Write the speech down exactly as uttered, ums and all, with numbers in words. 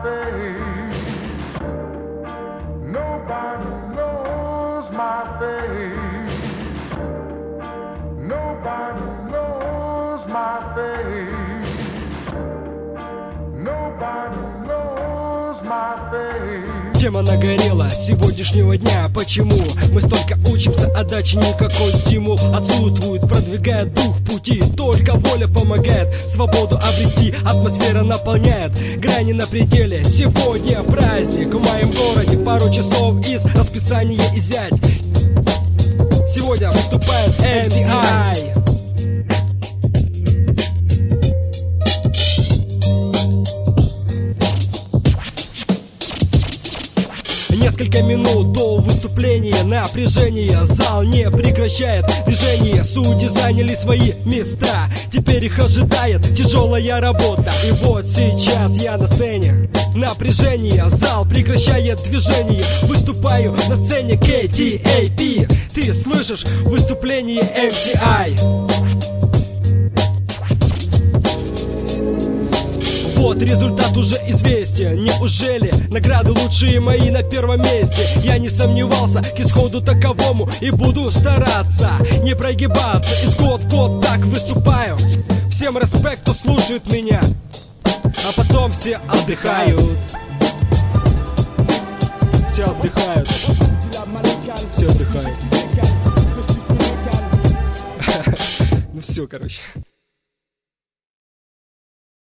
face. Nobody knows my face. Nobody knows my face. Nobody knows my face. Тема нагорела сегодняшнего дня. Почему мы столько учимся, а дачи никакой стимул отсутствует. Продвигает дух пути, только воля помогает свободу обрести. Атмосфера наполняет, грани на пределе. Сегодня праздник в моем городе, пару часов из расписания изъять. Сегодня выступает эм си ай. Несколько минут до выступления, напряжение, зал не прекращает движение. Судьи заняли свои места, теперь их ожидает тяжелая работа. И вот сейчас я на сцене, напряжение, зал прекращает движение. Выступаю на сцене кей ти эй пи. Ты слышишь выступление эм си ай? Вот результат уже известен. Неужели награды лучшие мои на первом месте? Я не сомневался к исходу таковому и буду стараться не прогибаться. Из год в год так выступаю. Всем респект, кто слушает меня. А потом все отдыхают. Все отдыхают. Все отдыхают. Ну все, короче.